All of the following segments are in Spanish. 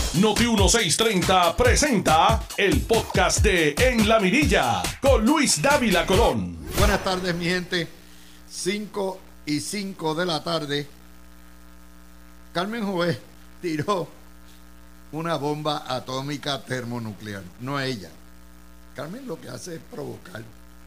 Noti 1630 presenta el podcast de En la Mirilla con Luis Dávila Colón. Buenas tardes, mi gente. 5:05 de la tarde. Carmen Jovet tiró una bomba atómica termonuclear. No ella. Carmen lo que hace es provocar.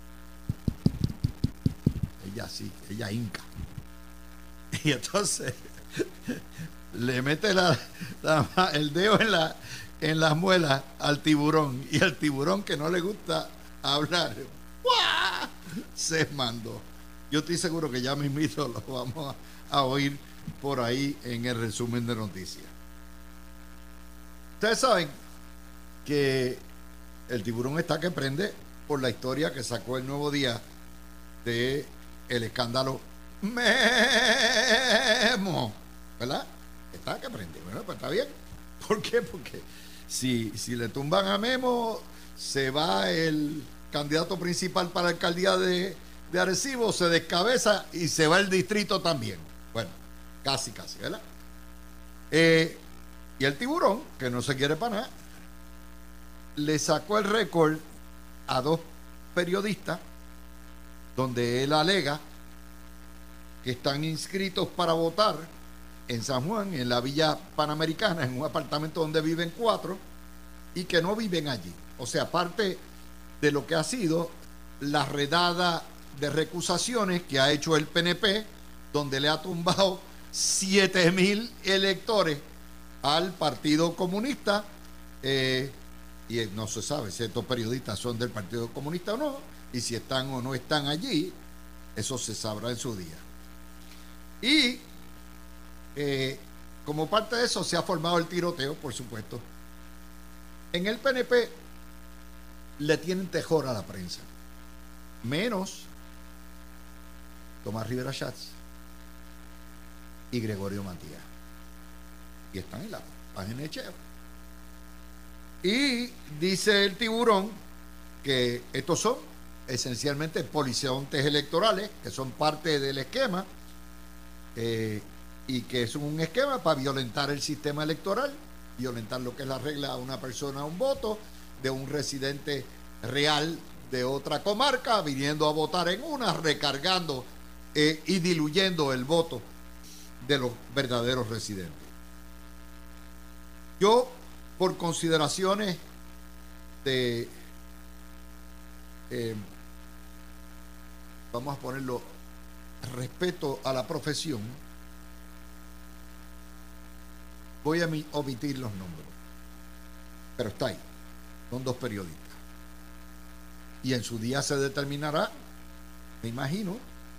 Ella sí, ella hinca. Y entonces le mete el dedo en las muelas al tiburón. Y el tiburón, que no le gusta hablar, ¡guau!, se mandó. Yo estoy seguro que ya mismito lo vamos a oír por ahí en el resumen de noticias. Ustedes saben que el tiburón está que prende por la historia que sacó el Nuevo Día de el escándalo Memo, ¿verdad? Está que prende. Bueno, pues está bien. ¿Por qué? Porque si le tumban a Memo, se va el candidato principal para la alcaldía de Arecibo, se descabeza y se va el distrito también. Bueno, casi, ¿verdad? Y el tiburón, que no se quiere para nada, le sacó el récord a dos periodistas donde él alega que están inscritos para votar en San Juan, en la Villa Panamericana, en un apartamento donde viven 4, y que no viven allí. O sea, parte de lo que ha sido la redada de recusaciones que ha hecho el PNP, donde le ha tumbado 7,000 electores al Partido Comunista, y no se sabe si estos periodistas son del Partido Comunista o no, y si están o no están allí, eso se sabrá en su día. Y como parte de eso se ha formado el tiroteo, por supuesto. En el PNP le tienen terror a la prensa, menos Tomás Rivera Schatz y Gregorio Matías, y están en la página de Cheo. Y dice el tiburón que estos son esencialmente polizontes electorales, que son parte del esquema, y que es un esquema para violentar el sistema electoral, violentar lo que es la regla de una persona a un voto, de un residente real de otra comarca viniendo a votar en una, recargando y diluyendo el voto de los verdaderos residentes. Yo, por consideraciones de vamos a ponerlo, respeto a la profesión, voy a omitir los nombres, pero está ahí, son dos periodistas, y en su día se determinará, me imagino,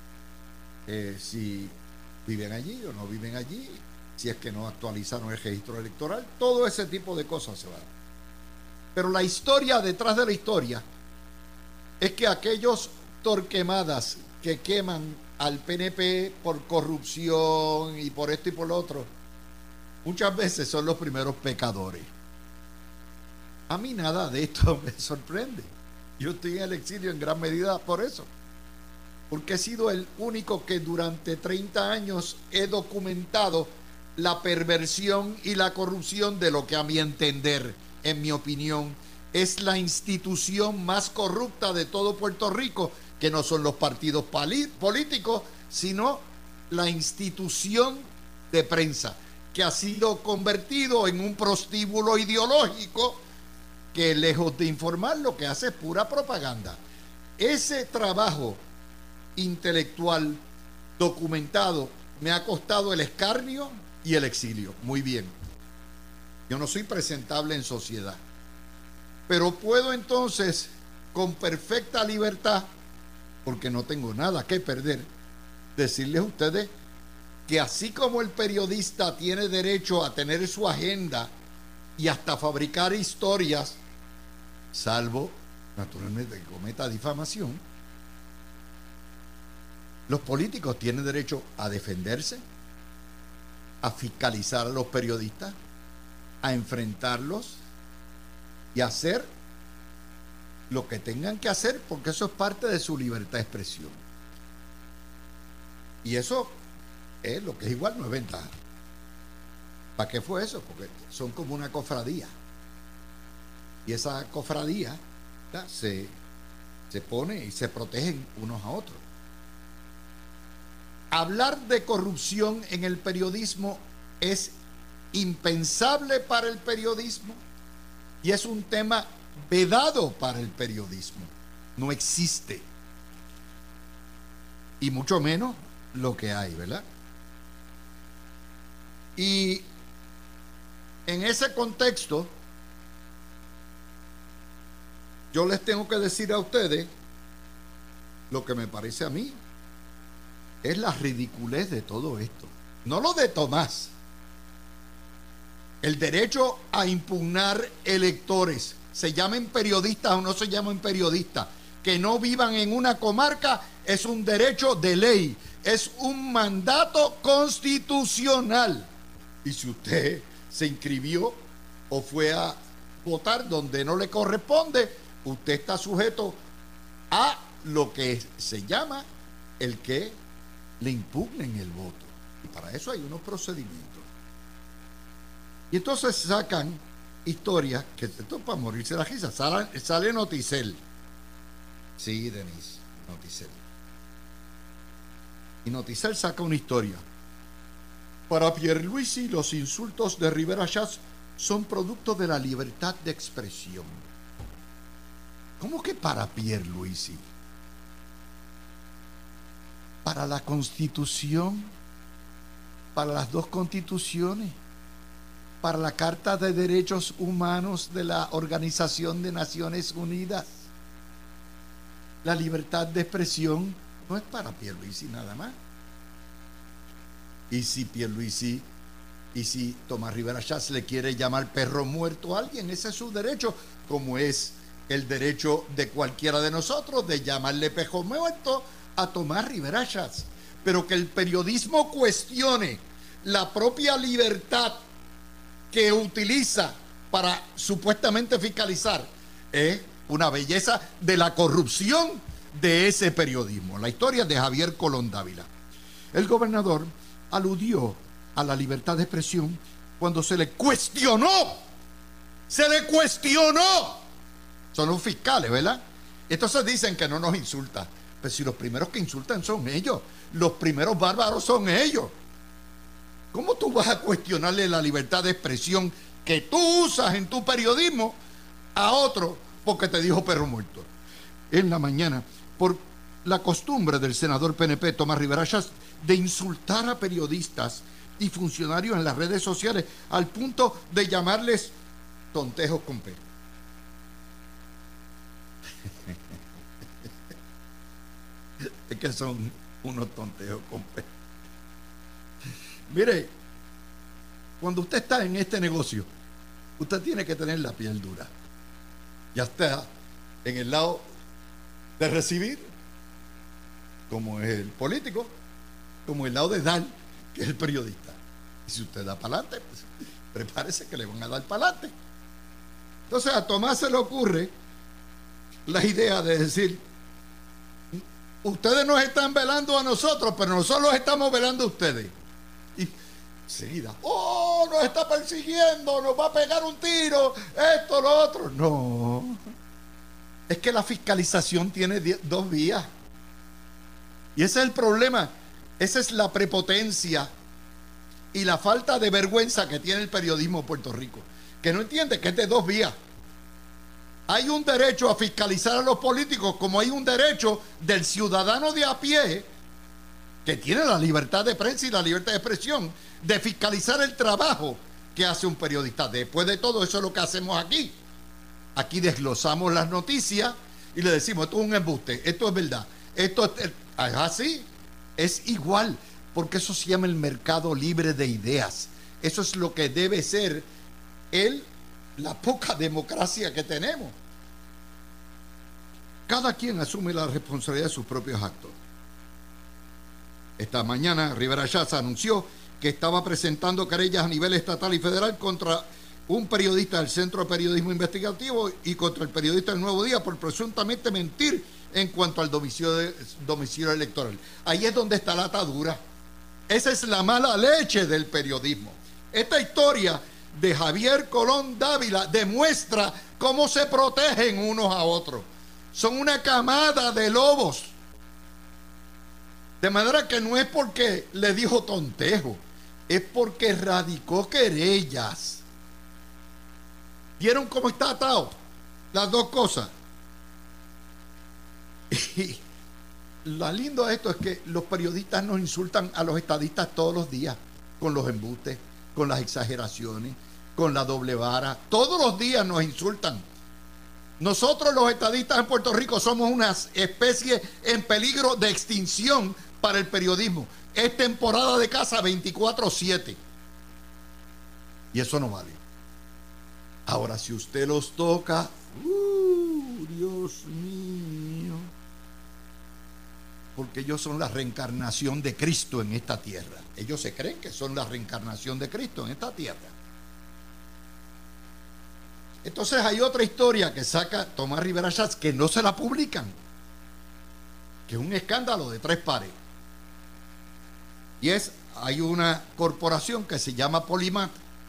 si viven allí o no viven allí, si es que no actualizaron el registro electoral, todo ese tipo de cosas se va a dar. Pero la historia detrás de la historia es que aquellos torquemadas que queman al PNP por corrupción y por esto y por lo otro, muchas veces son los primeros pecadores. A mí nada de esto me sorprende. Yo estoy en el exilio en gran medida por eso, porque he sido el único que durante 30 años he documentado la perversión y la corrupción de lo que, a mi entender, en mi opinión, es la institución más corrupta de todo Puerto Rico, que no son los partidos políticos, sino la institución de prensa, que ha sido convertido en un prostíbulo ideológico que, lejos de informar, lo que hace es pura propaganda. Ese trabajo intelectual documentado me ha costado el escarnio y el exilio. Muy bien, yo no soy presentable en sociedad, pero puedo entonces con perfecta libertad, porque no tengo nada que perder, decirles a ustedes que así como el periodista tiene derecho a tener su agenda y hasta fabricar historias, salvo naturalmente que cometa difamación, los políticos tienen derecho a defenderse, a fiscalizar a los periodistas, a enfrentarlos y a hacer lo que tengan que hacer, porque eso es parte de su libertad de expresión. Y eso es lo que es igual, no es ventaja. ¿Para qué fue eso? Porque son como una cofradía. Y esa cofradía, ¿verdad?, se pone y se protegen unos a otros. Hablar de corrupción en el periodismo es impensable para el periodismo y es un tema vedado para el periodismo. No existe. Y mucho menos lo que hay, ¿verdad? Y en ese contexto, yo les tengo que decir a ustedes lo que me parece a mí es la ridiculez de todo esto. No lo de Tomás. El derecho a impugnar electores, se llamen periodistas o no se llamen periodistas, que no vivan en una comarca, es un derecho de ley, es un mandato constitucional. Y si usted se inscribió o fue a votar donde no le corresponde, usted está sujeto a lo que se llama el que le impugnen el voto. Y para eso hay unos procedimientos. Y entonces sacan historias que esto es para morirse la risa. Sale Noticel. Sí, Denise, Noticel. Y Noticel saca una historia. Para Pierluisi, los insultos de Rivera Schatz son producto de la libertad de expresión. ¿Cómo que para Pierluisi? Para la Constitución, para las dos constituciones, para la Carta de Derechos Humanos de la Organización de Naciones Unidas. La libertad de expresión no es para Pierluisi nada más. Y si Pierluisi, y si Tomás Rivera Schatz le quiere llamar perro muerto a alguien, ese es su derecho, como es el derecho de cualquiera de nosotros de llamarle perro muerto a Tomás Rivera Schatz. Pero que el periodismo cuestione la propia libertad que utiliza para supuestamente fiscalizar es una belleza de la corrupción de ese periodismo. La historia de Javier Colón Dávila. El gobernador aludió a la libertad de expresión cuando se le cuestionó. Se le cuestionó. Son los fiscales, ¿verdad? Entonces dicen que no nos insulta. Pero si los primeros que insultan son ellos, los primeros bárbaros son ellos. ¿Cómo tú vas a cuestionarle la libertad de expresión que tú usas en tu periodismo a otro porque te dijo perro muerto? En la mañana, por la costumbre del senador PNP Tomás Rivera Schatz de insultar a periodistas y funcionarios en las redes sociales al punto de llamarles tontejos con P. Es que son unos tontejos con P. Mire, cuando usted está en este negocio, usted tiene que tener la piel dura. Ya está en el lado de recibir, como es el político, como el lado de dar, que es el periodista. Y si usted da para adelante, pues prepárese que le van a dar para adelante. Entonces a Tomás se le ocurre la idea de decir: ustedes nos están velando a nosotros, pero nosotros los estamos velando a ustedes. Y enseguida, ¡oh, nos está persiguiendo, nos va a pegar un tiro, esto, lo otro! No, es que la fiscalización tiene dos vías. Y ese es el problema. Esa es la prepotencia y la falta de vergüenza que tiene el periodismo en Puerto Rico, que no entiende que es de dos vías. Hay un derecho a fiscalizar a los políticos, como hay un derecho del ciudadano de a pie, que tiene la libertad de prensa y la libertad de expresión, de fiscalizar el trabajo que hace un periodista. Después de todo, eso es lo que hacemos aquí. Aquí desglosamos las noticias y le decimos: esto es un embuste, esto es verdad, esto es así, es igual, porque eso se llama el mercado libre de ideas. Eso es lo que debe ser la poca democracia que tenemos. Cada quien asume la responsabilidad de sus propios actos. Esta mañana Rivera Schatz anunció que estaba presentando querellas a nivel estatal y federal contra un periodista del Centro de Periodismo Investigativo y contra el periodista del Nuevo Día por presuntamente mentir en cuanto al domicilio electoral. Ahí es donde está la atadura. Esa es la mala leche del periodismo, Esta historia de Javier Colón Dávila demuestra cómo se protegen unos a otros. Son una camada de lobos. De manera que no es porque le dijo tontejo, es porque radicó querellas. ¿Vieron cómo está atado? Las dos cosas. Y lo lindo de esto es que los periodistas nos insultan a los estadistas todos los días, con los embustes, con las exageraciones, con la doble vara. Todos los días nos insultan. Nosotros los estadistas en Puerto Rico somos una especie en peligro de extinción para el periodismo. Es temporada de caza 24/7. Y eso no vale. Ahora, si usted los toca, Dios mío, porque ellos son la reencarnación de Cristo en esta tierra. Ellos se creen que son la reencarnación de Cristo en esta tierra. Entonces hay otra historia que saca Tomás Rivera Schatz que no se la publican, que es un escándalo de tres pares. Y hay una corporación que se llama Polimat,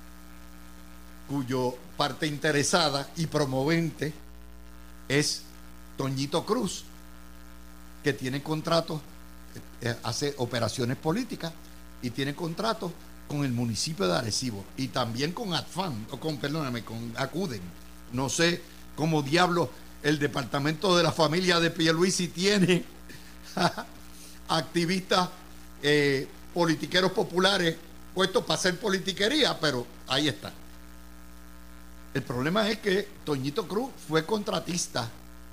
cuyo parte interesada y promovente es Toñito Cruz, que tiene contratos, hace operaciones políticas y tiene contratos con el municipio de Arecibo y también con ADFAN, con Acuden. No sé cómo diablos el departamento de la familia de Pierluisi tiene activistas politiqueros populares puestos para hacer politiquería, pero ahí está. El problema es que Toñito Cruz fue contratista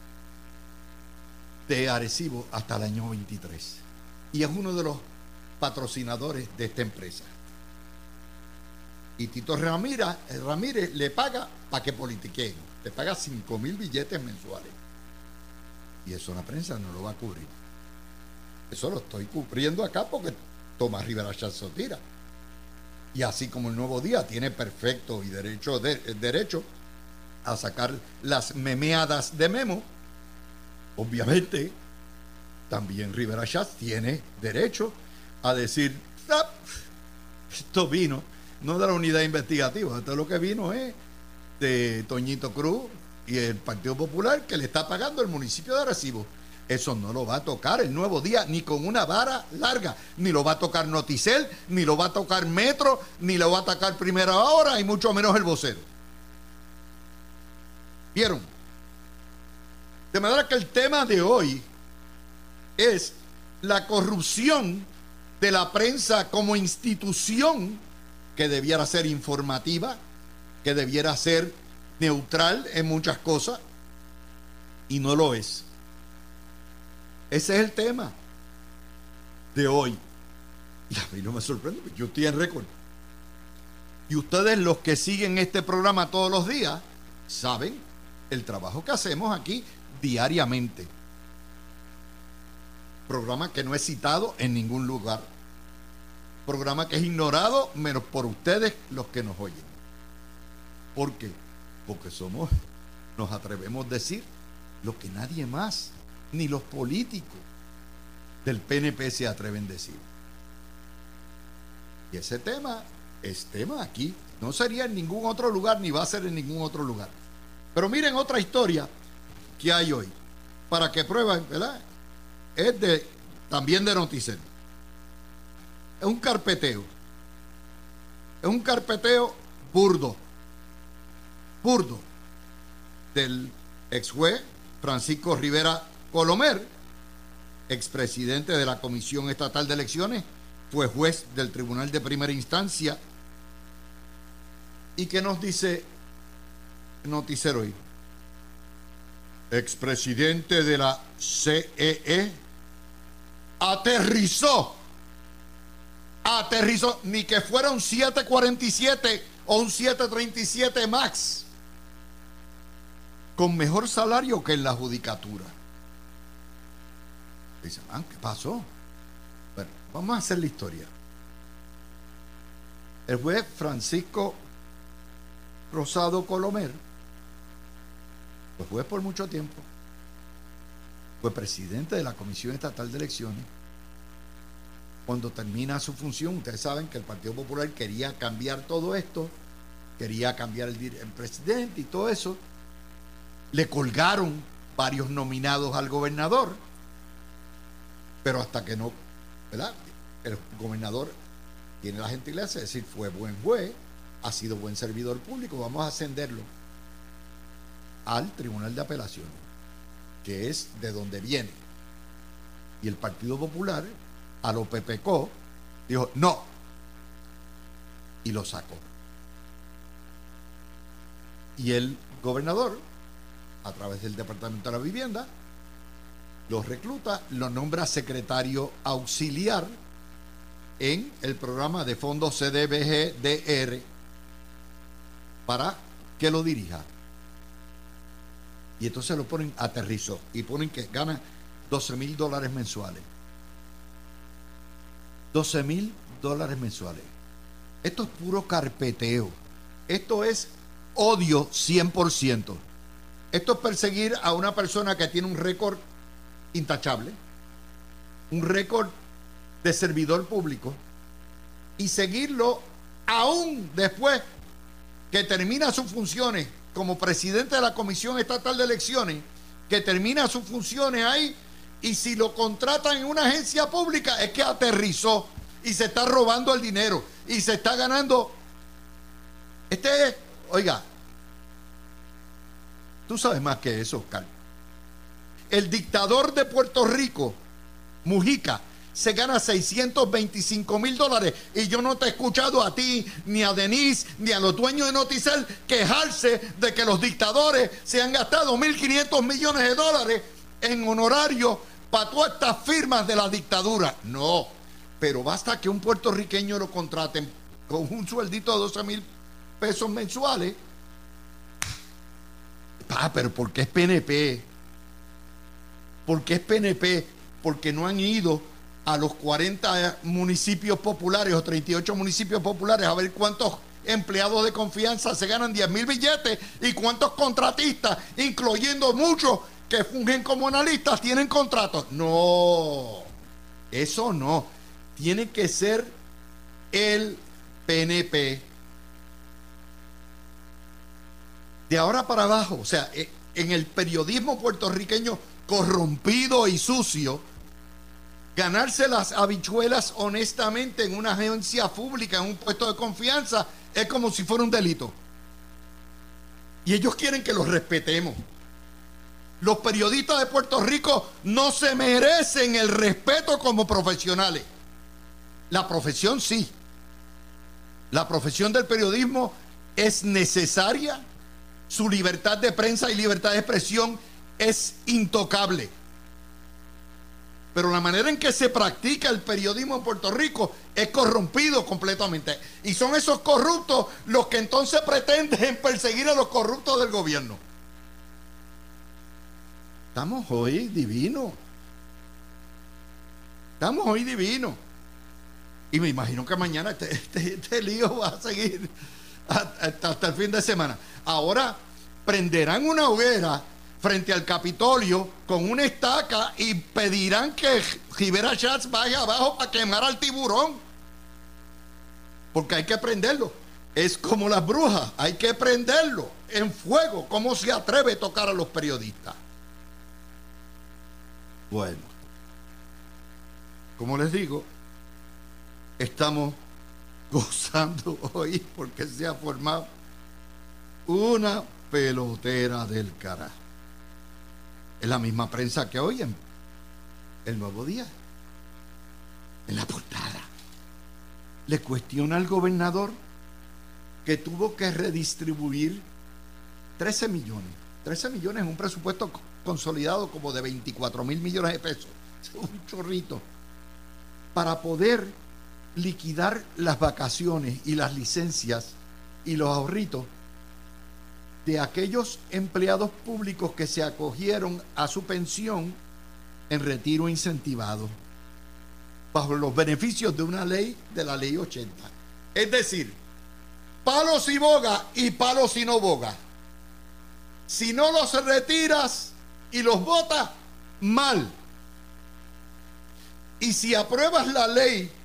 de Arecibo hasta el año 23 y es uno de los patrocinadores de esta empresa. Y Tito Ramírez le paga para que politiqueen, le paga 5,000 billetes mensuales. Y eso la prensa no lo va a cubrir. Eso lo estoy cubriendo acá porque Tomás Rivera Schatz lo tira. Y así como el Nuevo Día tiene perfecto y derecho a sacar las memeadas de Memo, obviamente también Rivera Schatz tiene derecho a decir, esto vino no de la unidad investigativa, esto lo que vino es de Toñito Cruz y el Partido Popular que le está pagando el municipio de Arecibo. Eso no lo va a tocar el Nuevo Día ni con una vara larga, ni lo va a tocar Noticel, ni lo va a tocar Metro, ni lo va a tocar Primera Hora, y mucho menos el Vocero. ¿Vieron? De manera que el tema de hoy es la corrupción de la prensa como institución que debiera ser informativa, que debiera ser neutral en muchas cosas, y no lo es. Ese es el tema de hoy. Y a mí no me sorprende, yo estoy en récord. Y ustedes, los que siguen este programa todos los días, saben el trabajo que hacemos aquí diariamente. Programa que no es citado en ningún lugar. Programa que es ignorado menos por ustedes los que nos oyen. ¿Por qué? Porque nos atrevemos a decir lo que nadie más, ni los políticos del PNP se atreven a decir. Y ese tema es tema aquí. No sería en ningún otro lugar, ni va a ser en ningún otro lugar. Pero miren otra historia que hay hoy, para que prueben, ¿verdad? Es también de Noticel. Es un carpeteo. Es un carpeteo burdo. Del ex juez Francisco Rivera Colomer, expresidente de la Comisión Estatal de Elecciones, fue juez del Tribunal de Primera Instancia. ¿Y qué nos dice Noticel hoy? Expresidente de la CEE aterrizó, ni que fuera un 747 o un 737 Max, con mejor salario que en la judicatura. Dicen, ¿qué pasó? Bueno, vamos a hacer la historia. El juez Francisco Rosado Colomer fue juez por mucho tiempo, fue presidente de la Comisión Estatal de Elecciones, Cuando termina su función, ustedes saben que el Partido Popular quería cambiar todo esto, quería cambiar el presidente y todo eso. Le colgaron varios nominados al gobernador, pero hasta que no, ¿verdad? El gobernador tiene la gentileza de decir, fue buen juez, ha sido buen servidor público, vamos a ascenderlo al Tribunal de Apelaciones, que es de donde viene. Y el Partido Popular, a lo PPCO, dijo no, y lo sacó. Y el gobernador, a través del Departamento de la Vivienda, lo recluta, lo nombra secretario auxiliar en el programa de fondos CDBG-DR para que lo dirija. Y entonces lo ponen, aterrizó, y ponen que gana $12,000 mensuales. $12,000 mensuales. Esto es puro carpeteo. Esto es odio 100%. Esto es perseguir a una persona que tiene un récord intachable, un récord de servidor público, y seguirlo aún después que termina sus funciones como presidente de la Comisión Estatal de Elecciones, que termina sus funciones ahí, y si lo contratan en una agencia pública es que aterrizó y se está robando el dinero y se está ganando. Oiga, tú sabes más que eso, Oscar. El dictador de Puerto Rico, Mujica, se gana $625,000, y yo no te he escuchado a ti, ni a Denise, ni a los dueños de Noticel quejarse de que los dictadores se han gastado $1,500 millones en honorarios para todas estas firmas de la dictadura. No, pero basta que un puertorriqueño lo contraten con un sueldito de 12,000 pesos mensuales. Pero ¿por qué es PNP? ¿Por qué es PNP? Porque no han ido a los 40 municipios populares o 38 municipios populares a ver cuántos empleados de confianza se ganan 10,000 billetes y cuántos contratistas, incluyendo muchos que fungen como analistas, tienen contratos. No, eso no. Tiene que ser el PNP. De ahora para abajo, o sea, en el periodismo puertorriqueño corrompido y sucio, ganarse las habichuelas honestamente en una agencia pública, en un puesto de confianza, es como si fuera un delito. Y ellos quieren que los respetemos. Los periodistas de Puerto Rico no se merecen el respeto como profesionales. La profesión sí. La profesión del periodismo es necesaria. Su libertad de prensa y libertad de expresión es intocable. Pero la manera en que se practica el periodismo en Puerto Rico es corrompido completamente. Y son esos corruptos los que entonces pretenden perseguir a los corruptos del gobierno. Estamos hoy divinos. Estamos hoy divinos. Y me imagino que mañana este lío va a seguir hasta el fin de semana. Ahora prenderán una hoguera frente al Capitolio con una estaca y pedirán que Rivera Schatz vaya abajo para quemar al tiburón, porque hay que prenderlo. Es como las brujas, hay que prenderlo en fuego. ¿Cómo se atreve a tocar a los periodistas? Bueno, como les digo, estamos gozando hoy porque se ha formado una pelotera del carajo. Es la misma prensa que hoy en El Nuevo Día, en la portada, le cuestiona al gobernador que tuvo que redistribuir 13 millones. 13 millones es un presupuesto consolidado como de 24,000 millones de pesos. Es un chorrito. Para poder liquidar las vacaciones y las licencias y los ahorritos de aquellos empleados públicos que se acogieron a su pensión en retiro incentivado bajo los beneficios de una ley, de la ley 80. Es decir, palo si boga y palo si no boga. Si no los retiras y los votas, mal. Y si apruebas la ley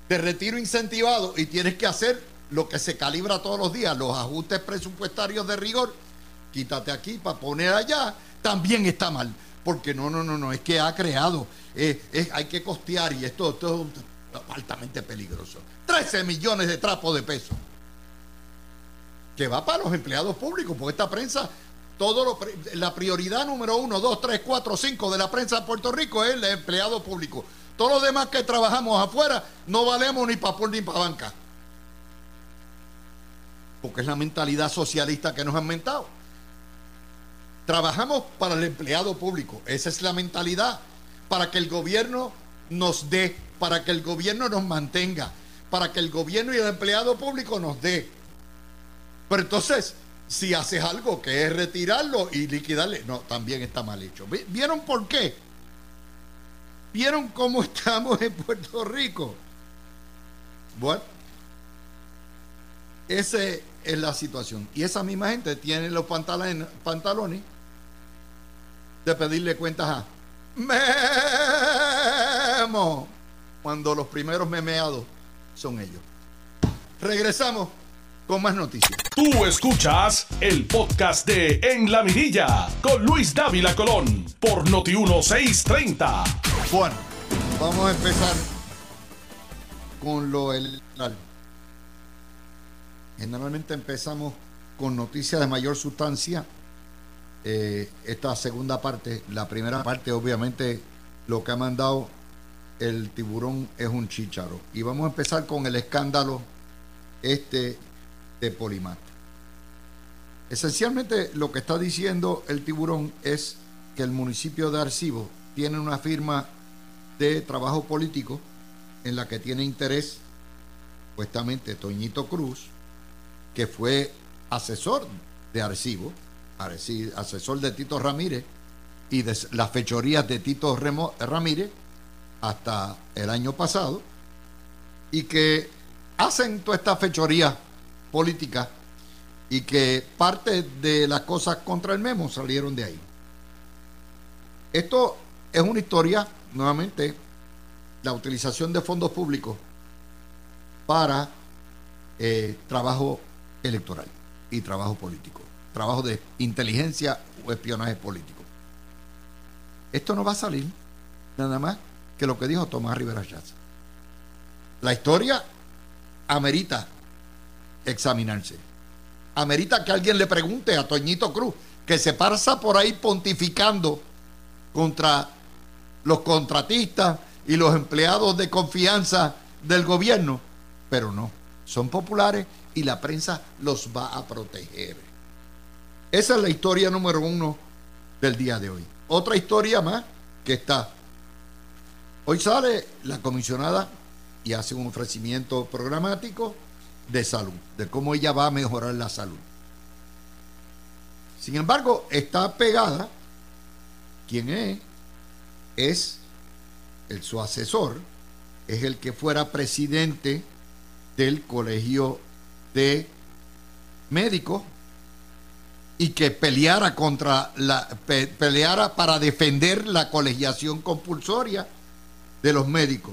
de retiro incentivado y tienes que hacer lo que se calibra todos los días, los ajustes presupuestarios de rigor, quítate aquí para poner allá, también está mal. Porque no, es que ha creado, hay que costear y esto es altamente peligroso. 13 millones de trapos de peso que va para los empleados públicos, porque esta prensa, la prioridad número 1, 2, 3, 4, 5 de la prensa de Puerto Rico es el empleado público. Todos los demás que trabajamos afuera no valemos ni para por ni para banca. Porque es la mentalidad socialista que nos han mentado. Trabajamos para el empleado público. Esa es la mentalidad. Para que el gobierno nos dé, para que el gobierno nos mantenga, para que el gobierno y el empleado público nos dé. Pero entonces, si haces algo que es retirarlo y liquidarle, no, también está mal hecho. ¿Vieron por qué? ¿Vieron cómo estamos en Puerto Rico? Bueno, esa es la situación. Y esa misma gente tiene los pantalones de pedirle cuentas a Memo, cuando los primeros memeados son ellos. Regresamos con más noticias. Tú escuchas el podcast de En la Mirilla con Luis Dávila Colón por Noti1 630. Bueno, vamos a empezar con lo electoral. Generalmente empezamos con noticias de mayor sustancia. Esta segunda parte, la primera parte, obviamente, lo que ha mandado el tiburón es un chícharo. Y vamos a empezar con el escándalo de Polymat. Esencialmente lo que está diciendo el tiburón es que el municipio de Arecibo tiene una firma de trabajo político en la que tiene interés supuestamente Toñito Cruz, que fue asesor de Arecibo, asesor de Tito Ramírez y de las fechorías de Tito Ramírez hasta el año pasado, y que hacen toda esta fechoría política y que parte de las cosas contra el Memo salieron de ahí. Esto es una historia, nuevamente, la utilización de fondos públicos para trabajo electoral y trabajo político, trabajo de inteligencia o espionaje político. Esto no va a salir nada más que lo que dijo Tomás Rivera Schatz. La historia amerita examinarse. Amerita que alguien le pregunte a Toñito Cruz, que se pasa por ahí pontificando contra los contratistas y los empleados de confianza del gobierno, pero no, son populares y la prensa los va a proteger. Esa es la historia número 1 del día de hoy. Otra historia más que está. Hoy sale la comisionada y hace un ofrecimiento programático de salud, de cómo ella va a mejorar la salud. Sin embargo, está pegada, ¿quién es? Es su asesor, es el que fuera presidente del colegio de médicos y que peleara peleara para defender la colegiación compulsoria de los médicos.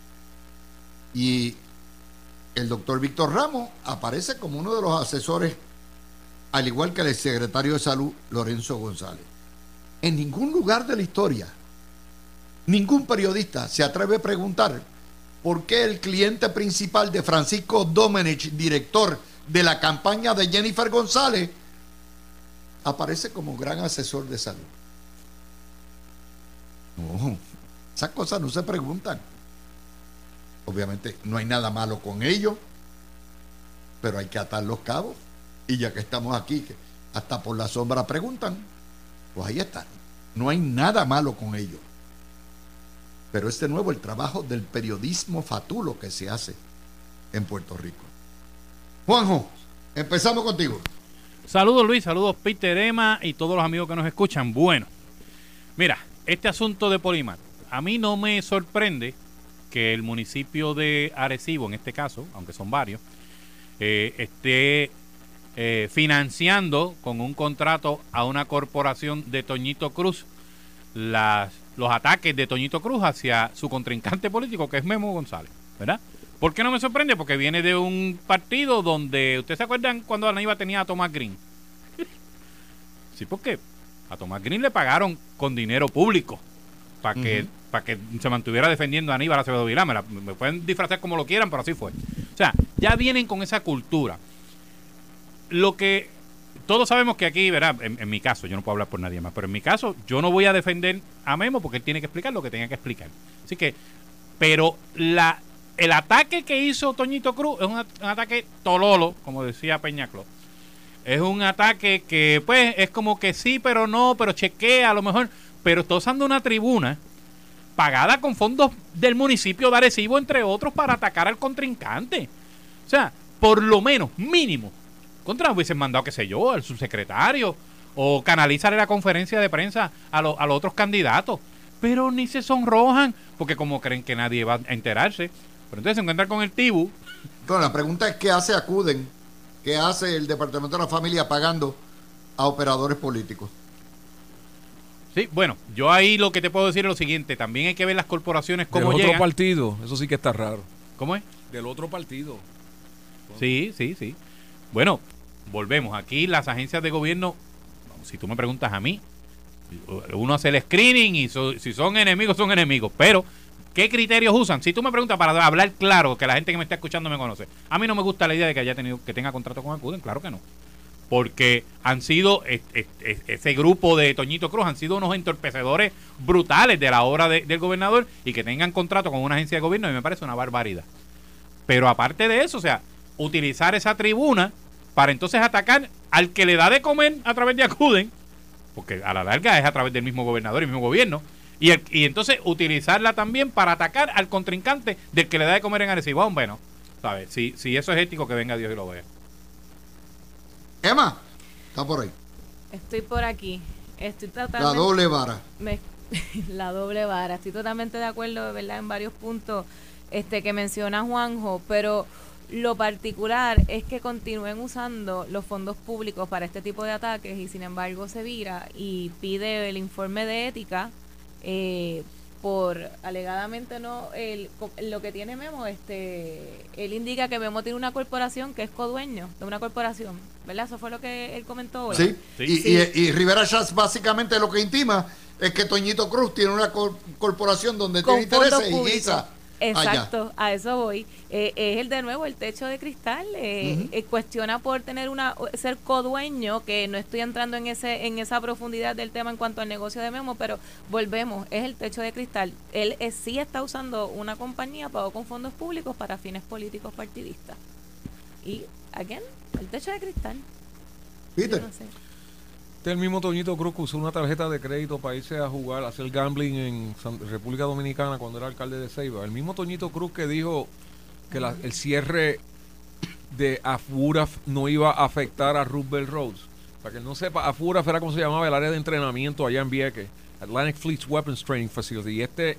Y el doctor Víctor Ramos aparece como uno de los asesores, al igual que el secretario de Salud, Lorenzo González. En ningún lugar de la historia, ningún periodista se atreve a preguntar por qué el cliente principal de Francisco Domenech, director de la campaña de Jennifer González, aparece como gran asesor de salud. No, esas cosas no se preguntan. Obviamente no hay nada malo con ellos, pero hay que atar los cabos. Y ya que estamos aquí, que hasta por la sombra preguntan, pues ahí está. No hay nada malo con ellos. Pero es de nuevo el trabajo del periodismo fatulo que se hace en Puerto Rico. Juanjo, empezamos contigo. Saludos Luis, saludos Peter, Emma y todos los amigos que nos escuchan. Bueno, mira, este asunto de Polymat, a mí no me sorprende que el municipio de Arecibo, en este caso, aunque son varios, esté financiando con un contrato a una corporación de Toñito Cruz los ataques de Toñito Cruz hacia su contrincante político, que es Memo González, ¿verdad? ¿Por qué no me sorprende? Porque viene de un partido donde, ¿ustedes se acuerdan cuando Aníbal tenía a Tomás Green? Sí, porque a Tomás Green le pagaron con dinero público para que se mantuviera defendiendo a Aníbal Acevedo Vilá. Me pueden disfrazar como lo quieran, pero así fue. O sea, ya vienen con esa cultura. Lo que todos sabemos que aquí, ¿verdad? En mi caso, yo no puedo hablar por nadie más, pero en mi caso, yo no voy a defender a Memo porque él tiene que explicar lo que tenga que explicar. Así que, pero el ataque que hizo Toñito Cruz es un ataque tololo, como decía Peñaclo. Es un ataque que, pues, es como que sí, pero no, pero chequea a lo mejor. Pero está usando una tribuna pagada con fondos del municipio de Arecibo, entre otros, para atacar al contrincante. O sea, por lo menos, mínimo, contra hubiesen mandado, qué sé yo, al subsecretario, o canalizar la conferencia de prensa a los otros candidatos. Pero ni se sonrojan, porque como creen que nadie va a enterarse. Pero entonces se encuentran con el Tibu. Bueno, la pregunta es: ¿qué hace Acuden? ¿Qué hace el Departamento de la Familia pagando a operadores políticos? Sí, bueno, yo ahí lo que te puedo decir es lo siguiente: también hay que ver las corporaciones cómo llegan. Del llegan. otro partido, eso sí que está raro. ¿Cómo es? Del otro partido. Sí. Bueno, volvemos. Aquí las agencias de gobierno, si tú me preguntas a mí, uno hace el screening y si son enemigos, son enemigos. Pero, ¿qué criterios usan? Si tú me preguntas para hablar claro, que la gente que me está escuchando me conoce, a mí no me gusta la idea de que tenga contrato con Acuden, claro que no. Porque han sido, ese grupo de Toñito Cruz han sido unos entorpecedores brutales de la obra del gobernador, y que tengan contrato con una agencia de gobierno, y me parece una barbaridad. Pero aparte de eso, o sea, utilizar esa tribuna para entonces atacar al que le da de comer a través de Acuden, porque a la larga es a través del mismo gobernador y mismo gobierno, y entonces utilizarla también para atacar al contrincante del que le da de comer en Arecibo. Bueno, ¿sabes? Si eso es ético, que venga Dios y lo vea. Emma, está por ahí. Estoy por aquí. Estoy totalmente... La doble vara. La doble vara. Estoy totalmente de acuerdo, ¿verdad?, en varios puntos que menciona Juanjo, pero lo particular es que continúen usando los fondos públicos para este tipo de ataques, y sin embargo se vira y pide el informe de ética por alegadamente lo que tiene Memo. Él indica que Memo tiene una corporación que es codueño de una corporación, ¿verdad? Eso fue lo que él comentó hoy. Sí. Sí. Y Rivera Schatz básicamente lo que intima es que Toñito Cruz tiene una corporación donde con tiene intereses y guisa. Exacto, a eso voy. Es de nuevo el techo de cristal. Cuestiona por ser codueño, que no estoy entrando en esa profundidad del tema en cuanto al negocio de Memo, pero volvemos, es el techo de cristal. Él sí está usando una compañía pagada con fondos públicos para fines políticos partidistas. Y, again, el techo de cristal. Peter. Yo no sé. Este es el mismo Toñito Cruz que usó una tarjeta de crédito para irse a jugar, a hacer gambling en República Dominicana cuando era alcalde de Ceiba. El mismo Toñito Cruz que dijo que el cierre de AFURAF no iba a afectar a Roosevelt Roads. Para que no sepa, AFURAF era como se llamaba el área de entrenamiento allá en Vieques, Atlantic Fleet Weapons Training Facility.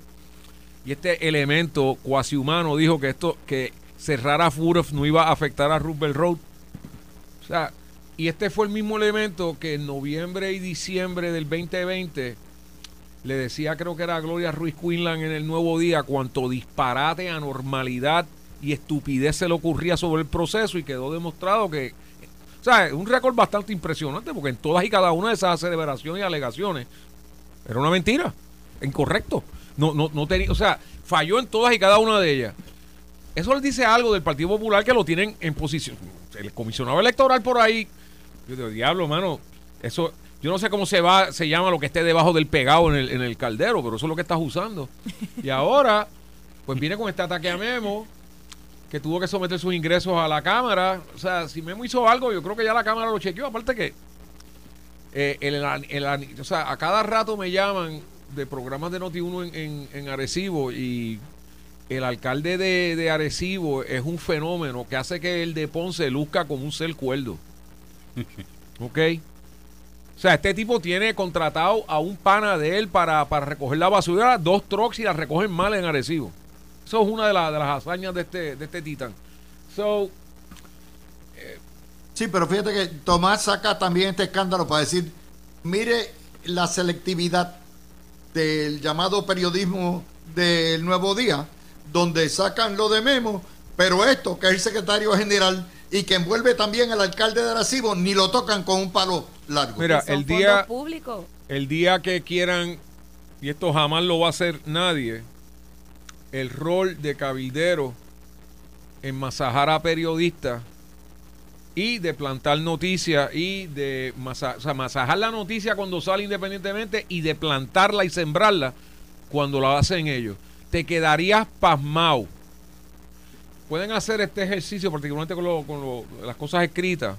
Y este elemento cuasi humano dijo que cerrar AFURAF no iba a afectar a Roosevelt Roads. O sea, y este fue el mismo elemento que en noviembre y diciembre del 2020 le decía, creo que era a Gloria Ruiz Quinlan en El Nuevo Día, cuánto disparate, anormalidad y estupidez se le ocurría sobre el proceso, y quedó demostrado que, o sea, es un récord bastante impresionante, porque en todas y cada una de esas aseveraciones y alegaciones era una mentira, incorrecto. No tenía, o sea, falló en todas y cada una de ellas. Eso les dice algo del Partido Popular, que lo tienen en posición. El comisionado electoral por ahí, yo digo, diablo, mano, eso, yo no sé cómo se llama lo que esté debajo del pegado en el caldero, pero eso es lo que estás usando. Y ahora, pues viene con este ataque a Memo, que tuvo que someter sus ingresos a la Cámara. O sea, si Memo hizo algo, yo creo que ya la Cámara lo chequeó. Aparte que, o sea, a cada rato me llaman de programas de Noti1 en Arecibo, y el alcalde de Arecibo es un fenómeno que hace que el de Ponce luzca como un ser cuerdo. ¿Ok? O sea, este tipo tiene contratado a un pana de él para recoger la basura, 2 trucks, y la recogen mal en Arecibo. Eso es una de las hazañas de este titán. Sí, pero fíjate que Tomás saca también este escándalo para decir, mire la selectividad del llamado periodismo del Nuevo Día, donde sacan lo de Memo, Pero esto, que es el secretario general y que envuelve también al alcalde de Arecibo, ni lo tocan con un palo largo. Mira, Son fondos públicos. el día que quieran, y esto jamás lo va a hacer nadie, el rol de cabildero en masajar a periodistas y de plantar noticias y de masajar la noticia cuando sale independientemente y de plantarla y sembrarla cuando la hacen ellos. Te quedarías pasmado. Pueden hacer este ejercicio, particularmente con las cosas escritas.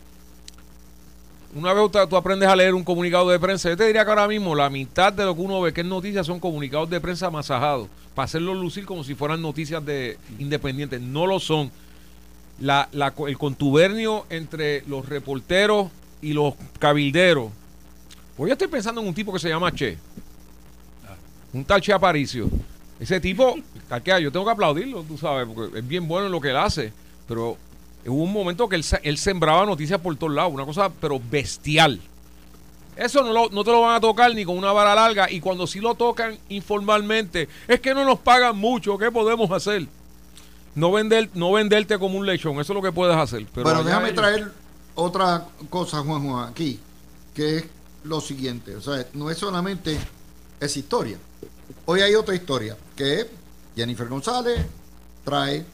Una vez tú aprendes a leer un comunicado de prensa, yo te diría que ahora mismo la mitad de lo que uno ve que es noticias son comunicados de prensa masajados, para hacerlos lucir como si fueran noticias de independientes. No lo son. El contubernio entre los reporteros y los cabilderos. Pues yo estoy pensando en un tipo que se llama Che. Un tal Che Aparicio. Ese tipo, yo tengo que aplaudirlo, tú sabes, porque es bien bueno en lo que él hace. Pero hubo un momento que él sembraba noticias por todos lados, una cosa pero bestial. Eso no te lo van a tocar ni con una vara larga, y cuando sí lo tocan informalmente, es que no nos pagan mucho, ¿qué podemos hacer? No venderte como un lechón, eso es lo que puedes hacer. Pero bueno, déjame traer otra cosa, Juan, aquí, que es lo siguiente, o sea, no es solamente esa historia. Hoy hay otra historia, que es Jennifer González trae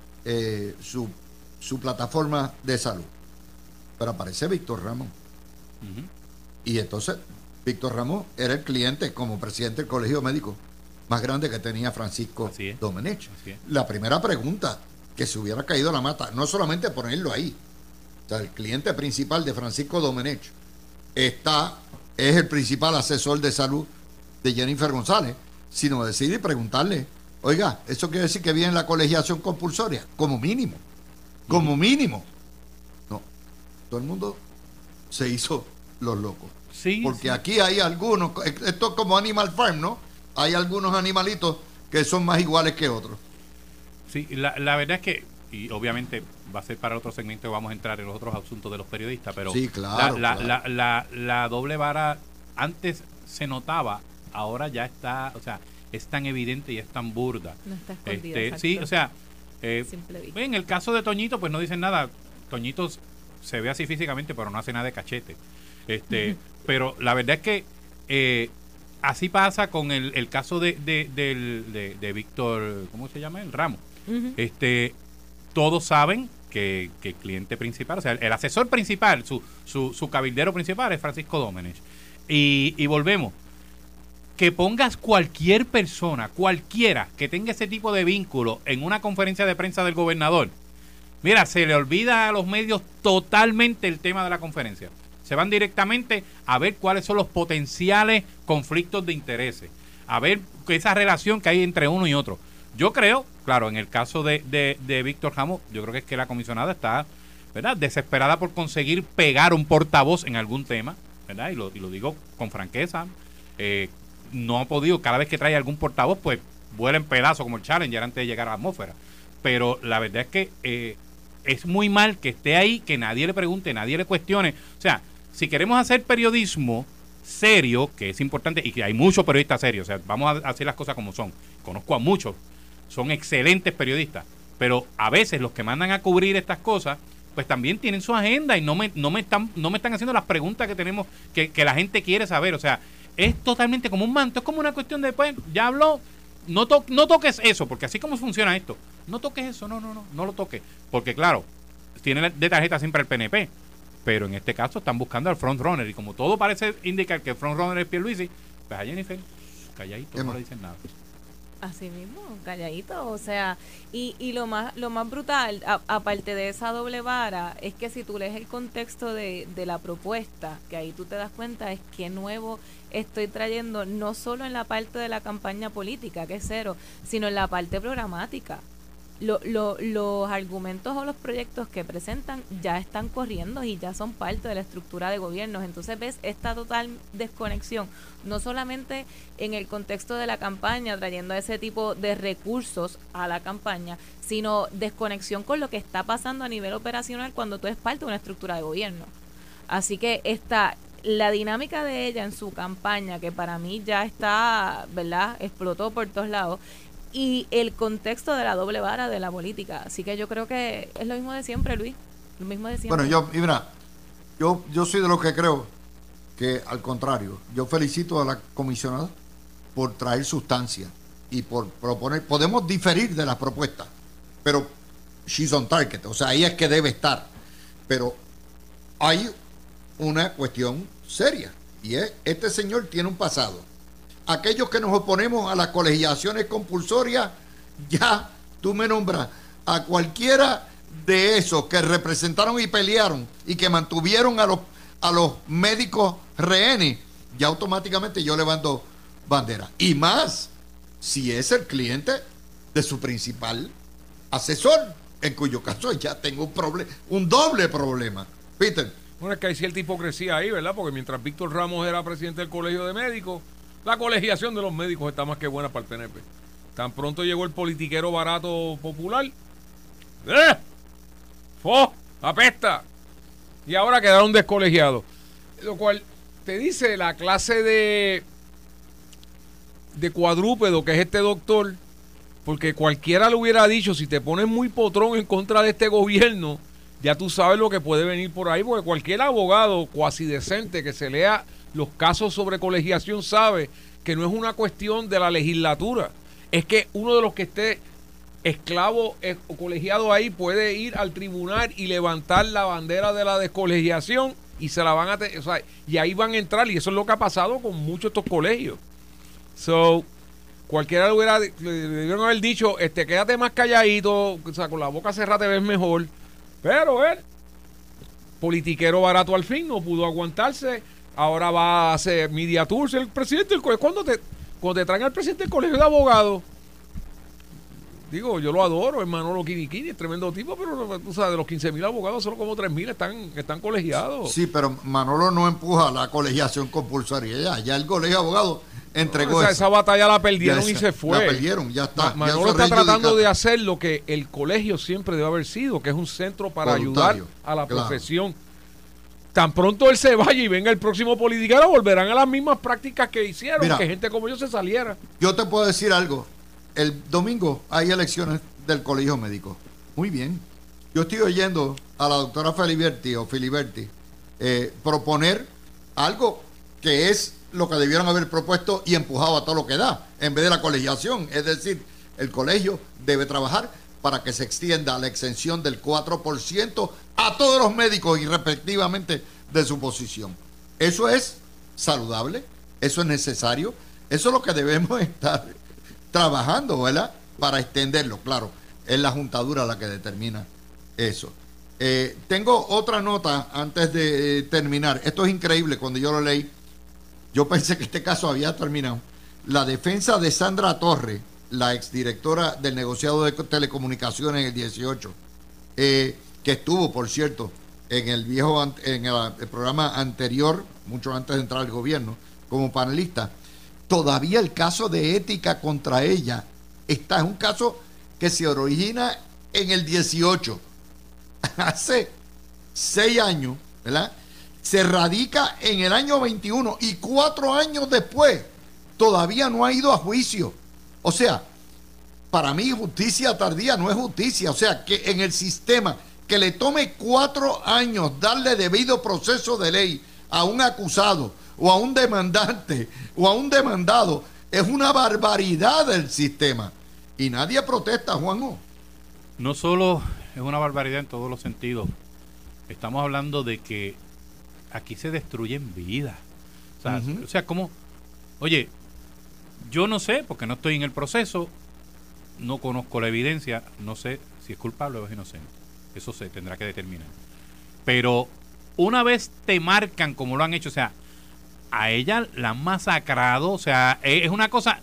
su plataforma de salud, pero aparece Víctor Ramos. Y entonces Víctor Ramos era el cliente como presidente del colegio médico más grande que tenía Francisco Domenech. La primera pregunta, que se hubiera caído la mata, no solamente ponerlo ahí, o sea, el cliente principal de Francisco Domenech es el principal asesor de salud de Jennifer González, sino decidir preguntarle, oiga, ¿eso quiere decir que viene la colegiación compulsoria? Como mínimo. No, todo el mundo se hizo los locos. Sí, porque aquí hay algunos, esto es como Animal Farm, ¿no? Hay algunos animalitos que son más iguales que otros. Sí, la verdad es que, y obviamente va a ser para otro segmento, vamos a entrar en los otros asuntos de los periodistas, pero sí, claro, la doble vara antes se notaba, ahora ya está, o sea, es tan evidente y es tan burda. No está escondida, sí, o sea, en el caso de Toñito, pues no dicen nada. Toñito se ve así físicamente, pero no hace nada de cachete. Pero la verdad es que así pasa con el caso de Víctor, ¿cómo se llama? El Ramos. Todos saben que el cliente principal, o sea, el asesor principal, su cabildero principal es Francisco Domenech. Y volvemos. Que pongas cualquier persona, cualquiera que tenga ese tipo de vínculo en una conferencia de prensa del gobernador, mira, se le olvida a los medios totalmente el tema de la conferencia. Se van directamente a ver cuáles son los potenciales conflictos de intereses, a ver esa relación que hay entre uno y otro. Yo creo, claro, en el caso de Víctor Ramos, yo creo que es que la comisionada está, ¿verdad?, desesperada por conseguir pegar un portavoz en algún tema, ¿verdad? Y lo digo con franqueza. No ha podido, cada vez que trae algún portavoz, pues vuela en pedazos como el Challenger antes de llegar a la atmósfera. Pero la verdad es que es muy mal que esté ahí, que nadie le pregunte, nadie le cuestione. O sea, si queremos hacer periodismo serio, que es importante, y que hay muchos periodistas serios, o sea, vamos a hacer las cosas como son. Conozco a muchos, son excelentes periodistas, pero a veces los que mandan a cubrir estas cosas, pues también tienen su agenda y no me están haciendo las preguntas que tenemos, que la gente quiere saber. O sea, es totalmente como un manto, es como una cuestión de, pues, ya habló, no toques eso, porque así como funciona esto, no toques eso, no lo toques, porque claro, tiene de tarjeta siempre el PNP, pero en este caso están buscando al frontrunner, y como todo parece indicar que el frontrunner es Pierluisi, pues a Jennifer, calladito, no le dicen nada. Así mismo, calladito, o sea, y lo más brutal, aparte de esa doble vara, es que si tú lees el contexto de la propuesta, que ahí tú te das cuenta es que nuevo estoy trayendo, no solo en la parte de la campaña política, que es cero, sino en la parte programática. Los argumentos o los proyectos que presentan ya están corriendo y ya son parte de la estructura de gobiernos. Entonces ves esta total desconexión, no solamente en el contexto de la campaña, trayendo ese tipo de recursos a la campaña, sino desconexión con lo que está pasando a nivel operacional cuando tú eres parte de una estructura de gobierno. Así que la dinámica de ella en su campaña, que para mí ya está, ¿verdad?, explotó por todos lados. y el contexto de la doble vara de la política. Así que yo creo que es lo mismo de siempre, Luis. Lo mismo de siempre. Bueno, yo soy de los que creo que, al contrario, yo felicito a la comisionada por traer sustancia y por proponer. Podemos diferir de las propuestas, pero she's on target, o sea, ahí es que debe estar. Pero hay una cuestión seria, y es, este señor tiene un pasado. Aquellos que nos oponemos a las colegiaciones compulsorias, ya tú me nombras a cualquiera de esos que representaron y pelearon y que mantuvieron a los médicos rehenes, ya automáticamente yo levanto bandera. Y más, si es el cliente de su principal asesor, en cuyo caso ya tengo un doble problema. Peter. Bueno, es que hay cierta hipocresía ahí, ¿verdad? Porque mientras Víctor Ramos era presidente del Colegio de Médicos, la colegiación de los médicos está más que buena para el PNP. Tan pronto llegó el politiquero barato popular, apesta. Y ahora quedaron descolegiados. Lo cual te dice la clase de cuadrúpedo que es este doctor, porque cualquiera le hubiera dicho, si te pones muy potrón en contra de este gobierno, ya tú sabes lo que puede venir por ahí, porque cualquier abogado cuasi decente que se lea los casos sobre colegiación sabe que no es una cuestión de la legislatura, es que uno de los que esté esclavo o colegiado ahí puede ir al tribunal y levantar la bandera de la descolegiación y se la van a o sea, y ahí van a entrar, y eso es lo que ha pasado con muchos de estos colegios. So, cualquiera le debieron haber dicho, quédate más calladito, o sea, con la boca cerrada te ves mejor, pero politiquero barato al fin, no pudo aguantarse, ahora va a hacer media tours el presidente del colegio. Cuando te traen al presidente del colegio de abogados, digo, yo lo adoro, es Manolo Quiniquini, es tremendo tipo, pero tú sabes, de los 15,000 abogados, solo como 3,000 están colegiados. Sí, pero Manolo no empuja la colegiación compulsoria, ya el colegio de abogados entregó esa batalla la perdieron y se fue. La perdieron, ya está. Manolo está tratando de hacer lo que el colegio siempre debe haber sido, que es un centro para ayudar a la profesión. Tan pronto él se vaya y venga el próximo politiquero, volverán a las mismas prácticas que hicieron, que gente como yo se saliera. Yo te puedo decir algo. El domingo hay elecciones del colegio médico. Muy bien. Yo estoy oyendo a la doctora Filiberti proponer algo que es lo que debieron haber propuesto y empujado a todo lo que da, en vez de la colegiación. Es decir, el colegio debe trabajar para que se extienda la exención del 4% a todos los médicos, irrespectivamente de su posición. Eso es saludable, eso es necesario, eso es lo que debemos estar trabajando, ¿verdad? Para extenderlo. Claro, es la juntadura la que determina eso. Tengo otra nota antes de terminar. Esto es increíble. Cuando yo lo leí, yo pensé que este caso había terminado. La defensa de Sandra Torres, la exdirectora del negociado de telecomunicaciones en el 18, que estuvo, por cierto, en el programa anterior, mucho antes de entrar al gobierno, como panelista. Todavía el caso de ética contra ella es un caso que se origina en el 18, hace 6 años, ¿verdad? Se radica en el año 21 y 4 años después todavía no ha ido a juicio. O sea, para mí justicia tardía no es justicia. O sea, que en el sistema que le tome 4 años darle debido proceso de ley a un acusado o a un demandante o a un demandado es una barbaridad del sistema. Y nadie protesta, Juanjo. No solo es una barbaridad en todos los sentidos. Estamos hablando de que aquí se destruyen vidas. O sea, ¿cómo? Oye, yo no sé, porque no estoy en el proceso, no conozco la evidencia, no sé si es culpable o es inocente. Eso se tendrá que determinar. Pero una vez te marcan como lo han hecho, o sea, a ella la han masacrado, o sea, es una cosa...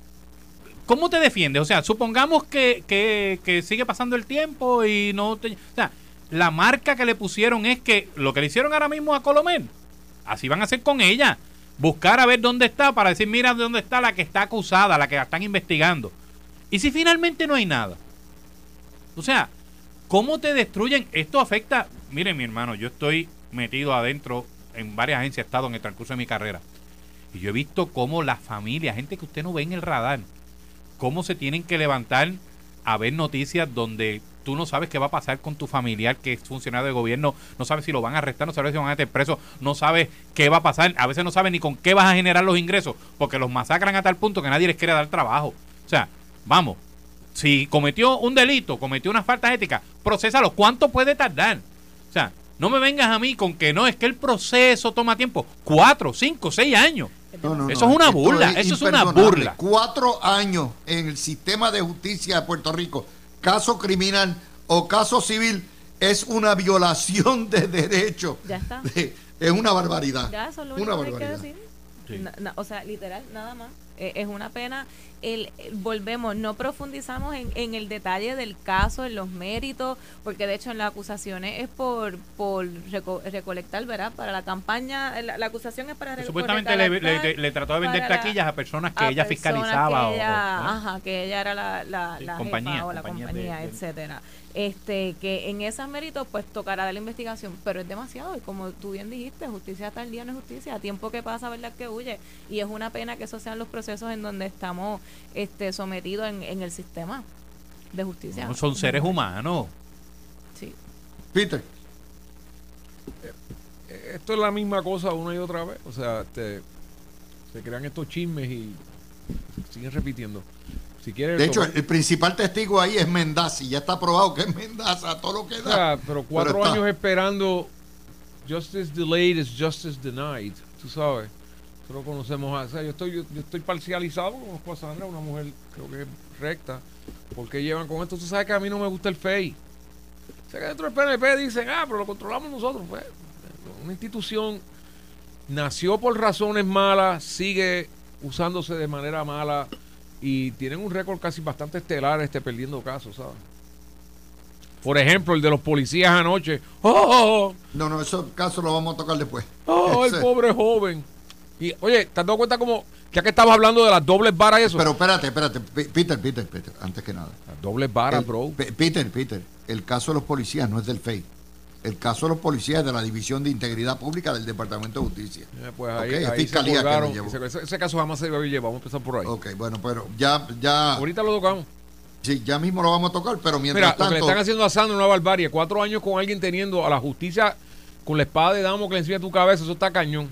¿Cómo te defiendes? O sea, supongamos que sigue pasando el tiempo y no te... O sea, la marca que le pusieron es que lo que le hicieron ahora mismo a Colomel, así van a hacer con ella. Buscar a ver dónde está para decir, mira dónde está la que está acusada, la que la están investigando. Y si finalmente no hay nada. O sea, ¿cómo te destruyen? Esto afecta... Miren, mi hermano, yo estoy metido adentro en varias agencias de Estado en el transcurso de mi carrera. Y yo he visto cómo la familia, gente que usted no ve en el radar, cómo se tienen que levantar a ver noticias donde tú no sabes qué va a pasar con tu familiar que es funcionario de gobierno, no sabes si lo van a arrestar, no sabes si van a meter preso, no sabes qué va a pasar, a veces no sabes ni con qué vas a generar los ingresos, porque los masacran a tal punto que nadie les quiere dar trabajo. O sea, vamos, si cometió un delito, cometió una falta ética, procésalo. ¿Cuánto puede tardar? O sea, no me vengas a mí con que no, es que el proceso toma tiempo. 4, 5, 6 años. No, eso es una burla, eso es una burla. 4 años en el sistema de justicia de Puerto Rico, caso criminal o caso civil, es una violación de derechos. Ya está. Es una barbaridad. Ya, eso es lo una único que hay que barbaridad. decir. Sí. O sea, literal, nada más. Es una pena. Volvemos, no profundizamos en el detalle del caso, en los méritos, porque de hecho en las acusaciones es por recolectar, ¿verdad? Para la campaña, la acusación es para supuestamente le trató de vender taquillas a personas que ella fiscalizaba. Que ella era la compañía, jefa o la compañía, etcétera. Que en esos méritos pues tocará de la investigación, pero es demasiado, y como tú bien dijiste, justicia hasta el día no es justicia, a tiempo que pasa, verdad que huye, y es una pena que esos sean los procesos en donde estamos sometidos en el sistema de justicia. No, son seres humanos. Sí. Peter. Esto es la misma cosa una y otra vez, o sea, se crean estos chismes y siguen repitiendo. Si quieres, de hecho, el principal testigo ahí es Mendaza, y ya está probado que es Mendaza, todo lo que da. O sea, pero 4 años esperando, justice delayed is justice denied, tú sabes. Nosotros conocemos, o sea, yo estoy parcializado, conozco a Sandra, una mujer creo que recta. ¿Por qué llevan con esto? Tú sabes que a mí no me gusta el FEI. O sea, que dentro del PNP dicen, pero lo controlamos nosotros. Pues, una institución nació por razones malas, sigue usándose de manera mala, y tienen un récord casi bastante estelar perdiendo casos, ¿sabes? Por ejemplo, el de los policías anoche. No, esos casos los vamos a tocar después. El pobre joven. Y, oye, ¿te has dado cuenta como, ya que estabas hablando de las dobles varas y eso? Pero espérate, Peter, antes que nada. Las dobles varas, bro. Peter, el caso de los policías no es del FEI. El caso de los policías es de la División de Integridad Pública del Departamento de Justicia. Pues ahí fiscalía se colgaron, ese caso jamás se debe llevar. Vamos a empezar por ahí. Ok, bueno, pero ya. Ahorita lo tocamos. Sí, ya mismo lo vamos a tocar, pero mientras Mira, tanto. Lo que le están haciendo a Sandra una barbarie. 4 años con alguien teniendo a la justicia con la espada de Damocles encima de tu cabeza, eso está cañón.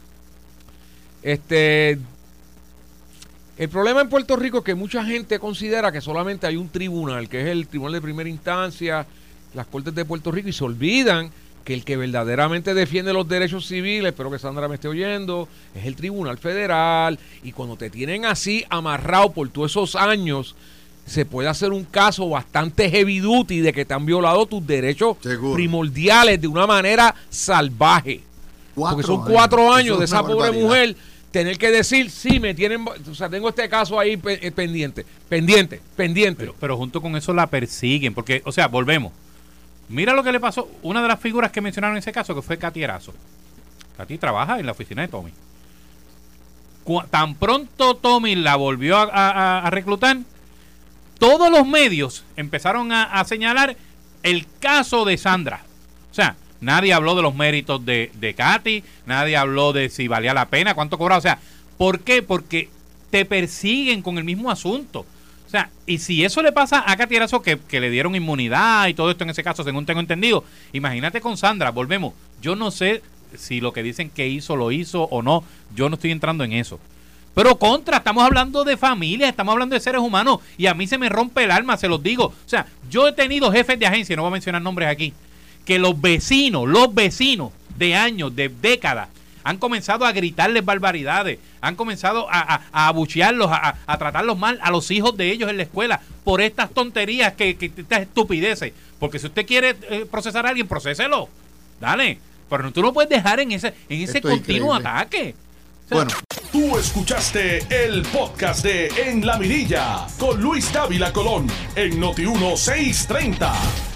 El problema en Puerto Rico es que mucha gente considera que solamente hay un tribunal, que es el Tribunal de Primera Instancia, las Cortes de Puerto Rico, y se olvidan que el que verdaderamente defiende los derechos civiles, espero que Sandra me esté oyendo, es el Tribunal Federal. Y cuando te tienen así amarrado por todos esos años, se puede hacer un caso bastante heavy duty de que te han violado tus derechos primordiales de una manera salvaje. Porque son 4 años de esa pobre mujer tener que decir, sí, me tienen, o sea, tengo este caso ahí pendiente. Pero junto con eso la persiguen, porque, o sea, volvemos. Mira lo que le pasó, una de las figuras que mencionaron en ese caso, que fue Katy Erazo. Katy trabaja en la oficina de Tommy. Tan pronto Tommy la volvió a reclutar, todos los medios empezaron a señalar el caso de Sandra. O sea, nadie habló de los méritos de Katy, nadie habló de si valía la pena, cuánto cobraba. O sea, ¿por qué? Porque te persiguen con el mismo asunto. O sea, y si eso le pasa a Katy Erazo, que le dieron inmunidad y todo esto en ese caso, según tengo entendido, imagínate con Sandra, volvemos. Yo no sé si lo que dicen que hizo, lo hizo o no, yo no estoy entrando en eso. Pero estamos hablando de familia, estamos hablando de seres humanos, y a mí se me rompe el alma, se los digo. O sea, yo he tenido jefes de agencia, no voy a mencionar nombres aquí, que los vecinos de años, de décadas, han comenzado a gritarles barbaridades, han comenzado a abuchearlos, a tratarlos mal a los hijos de ellos en la escuela por estas tonterías, estas estupideces. Porque si usted quiere procesar a alguien, procéselo, dale. Pero tú no puedes dejar en ese continuo ataque. O sea, bueno, tú escuchaste el podcast de En la Mirilla con Luis Dávila Colón en Noti 1630.